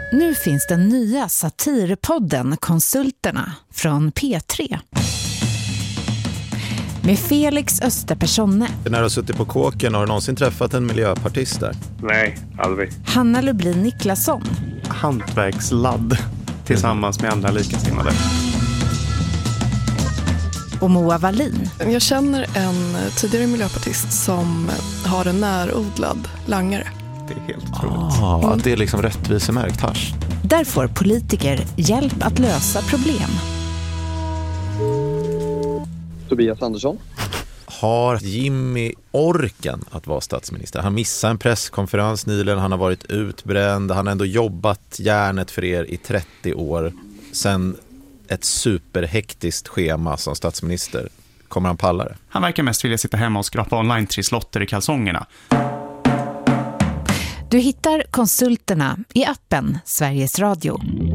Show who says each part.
Speaker 1: Nu finns den nya satirpodden Konsulterna från P3. Med Felix Österpersonne.
Speaker 2: När du har suttit på kåken, har du någonsin träffat en miljöpartist där?
Speaker 3: Nej, aldrig.
Speaker 1: Hanna Lublin Niklasson.
Speaker 4: Hantverksladd tillsammans med andra likasinnade.
Speaker 1: Och Moa Wallin.
Speaker 5: Jag känner en tidigare miljöpartist som har en närodlad langare.
Speaker 4: Det är helt otroligt.
Speaker 2: Att det är liksom rättvisemärkt hasch.
Speaker 1: Där får politiker hjälp att lösa problem.
Speaker 6: Tobias Andersson.
Speaker 2: Har Jimmy orken att vara statsminister? Han missade en presskonferens nyligen, han har varit utbränd, han har ändå jobbat järnet för er i 30 år. Sen ett superhektiskt schema som statsminister. Kommer han palla det?
Speaker 7: Han verkar mest vilja sitta hemma och skrapa online trisslotter i kalsongerna.
Speaker 1: Du hittar Konsulterna i appen Sveriges Radio.